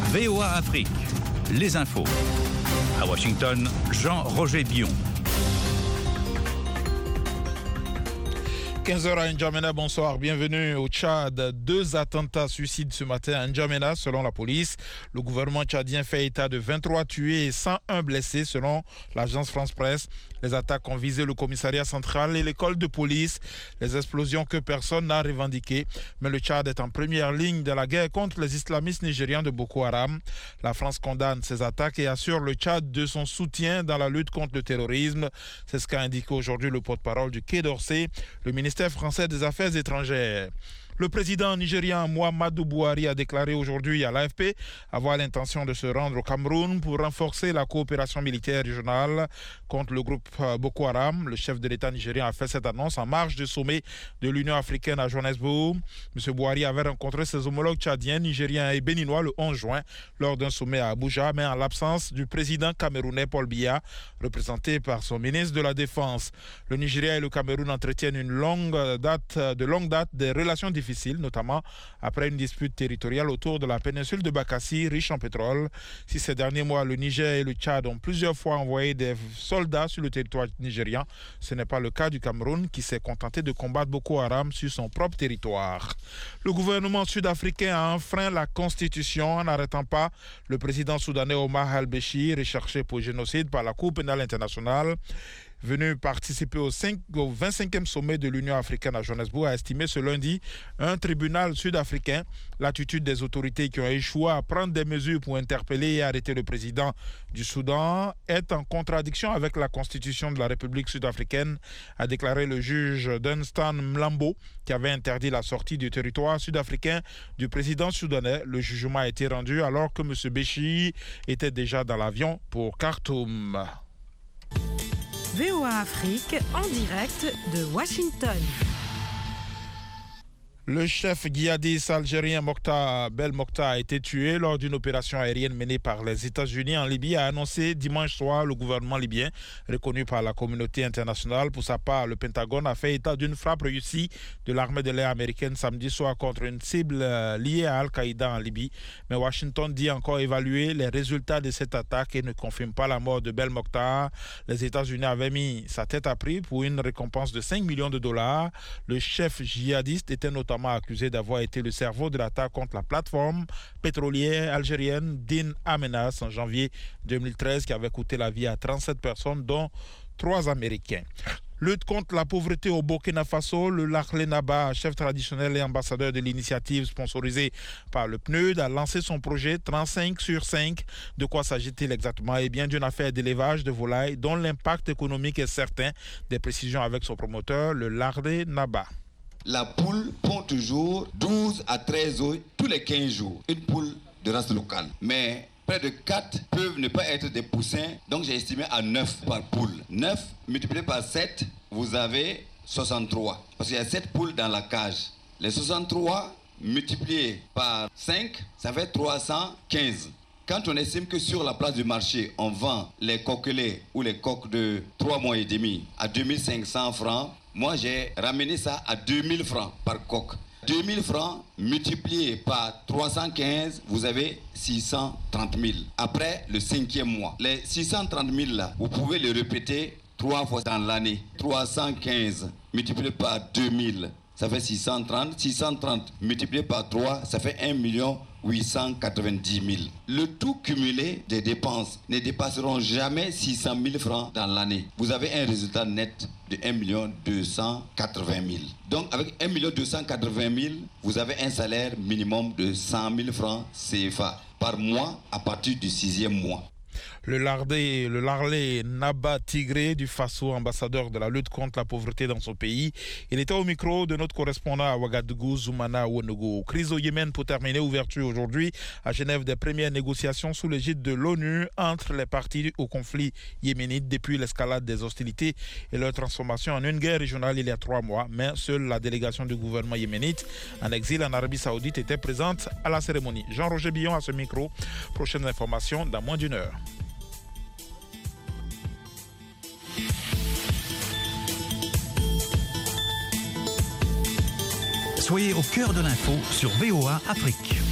VOA Afrique, les infos. À Washington, Jean-Roger Billon. 15h à N'Djamena, bonsoir, bienvenue au Tchad. 2 attentats suicides ce matin à N'Djamena selon la police. Le gouvernement tchadien fait état de 23 tués et 101 blessés selon l'agence France-Presse. Les attaques ont visé le commissariat central et l'école de police. Les explosions que personne n'a revendiquées. Mais le Tchad est en première ligne de la guerre contre les islamistes nigérians de Boko Haram. La France condamne ces attaques et assure le Tchad de son soutien dans la lutte contre le terrorisme. C'est ce qu'a indiqué aujourd'hui le porte-parole du Quai d'Orsay, le ministère français des Affaires étrangères. Le président nigérian Muhammadu Buhari a déclaré aujourd'hui à l'AFP avoir l'intention de se rendre au Cameroun pour renforcer la coopération militaire régionale contre le groupe Boko Haram. Le chef de l'État nigérien a fait cette annonce en marge du sommet de l'Union africaine à Johannesburg. M. Buhari avait rencontré ses homologues tchadiens, nigériens et béninois le 11 juin lors d'un sommet à Abuja, mais en l'absence du président camerounais Paul Biya, représenté par son ministre de la Défense. Le Nigeria et le Cameroun entretiennent de longue date des relations difficiles, notamment après une dispute territoriale autour de la péninsule de Bakassi, riche en pétrole. Si ces derniers mois, le Niger et le Tchad ont plusieurs fois envoyé des soldats sur le territoire nigérian, ce n'est pas le cas du Cameroun qui s'est contenté de combattre Boko Haram sur son propre territoire. Le gouvernement sud-africain a enfreint la Constitution en n'arrêtant pas le président soudanais Omar al-Béchir, recherché pour génocide par la Cour pénale internationale. Venu participer au 25e sommet de l'Union africaine à Johannesburg, a estimé ce lundi un tribunal sud-africain l'attitude des autorités qui ont échoué à prendre des mesures pour interpeller et arrêter le président du Soudan est en contradiction avec la constitution de la République sud-africaine, a déclaré le juge Dunstan Mlambo, qui avait interdit la sortie du territoire sud-africain du président soudanais. Le jugement a été rendu alors que M. Béchir était déjà dans l'avion pour Khartoum. VOA Afrique en direct de Washington. Le chef djihadiste algérien Mokhtar Belmokhtar a été tué lors d'une opération aérienne menée par les États-Unis en Libye, a annoncé dimanche soir le gouvernement libyen, reconnu par la communauté internationale. Pour sa part, le Pentagone a fait état d'une frappe réussie de l'armée de l'air américaine samedi soir contre une cible liée à Al-Qaïda en Libye. Mais Washington dit encore évaluer les résultats de cette attaque et ne confirme pas la mort de Belmokhtar. Les États-Unis avaient mis sa tête à prix pour une récompense de 5 millions de dollars. Le chef djihadiste était notamment accusé d'avoir été le cerveau de l'attaque contre la plateforme pétrolière algérienne Din Amenas en janvier 2013 qui avait coûté la vie à 37 personnes dont 3 Américains. Lutte contre la pauvreté au Burkina Faso, le Lakhlé Naba, chef traditionnel et ambassadeur de l'initiative sponsorisée par le PNUD, a lancé son projet 35/5. De quoi s'agit-il exactement? Eh bien, d'une affaire d'élevage de volailles dont l'impact économique est certain. Des précisions avec son promoteur, le Lakhlé Naba. La poule pond toujours 12 à 13 œufs tous les 15 jours. Une poule de race locale. Mais près de 4 peuvent ne pas être des poussins. Donc j'ai estimé à 9 par poule. 9 multiplié par 7, vous avez 63. Parce qu'il y a 7 poules dans la cage. Les 63 multipliés par 5, ça fait 315. Quand on estime que sur la place du marché, on vend les coquelets ou les coques de 3 mois et demi à 2500 francs, moi, j'ai ramené ça à 2000 francs par coque. 2000 francs multiplié par 315, vous avez 630 000. Après le 5e mois, les 630 000 là, vous pouvez les répéter 3 fois dans l'année. 315 multiplié par 2000, ça fait 630. 630 multiplié par 3, ça fait 1 890 000. Le tout cumulé des dépenses ne dépasseront jamais 600 000 francs dans l'année. Vous avez un résultat net de 1 280 000. Donc avec 1 280 000, vous avez un salaire minimum de 100 000 francs CFA par mois à partir du 6e mois. Le Lakhlé Naba Tigré du Faso, ambassadeur de la lutte contre la pauvreté dans son pays. Il était au micro de notre correspondant à Ouagadougou, Zoumana Ouenego. Crise au Yémen pour terminer, ouverture aujourd'hui à Genève des premières négociations sous l'égide de l'ONU entre les parties au conflit yéménite depuis l'escalade des hostilités et leur transformation en une guerre régionale il y a 3 mois. Mais seule la délégation du gouvernement yéménite en exil en Arabie Saoudite était présente à la cérémonie. Jean-Roger Billon à ce micro. Prochaine information dans moins d'1 heure. Soyez au cœur de l'info sur VOA Afrique.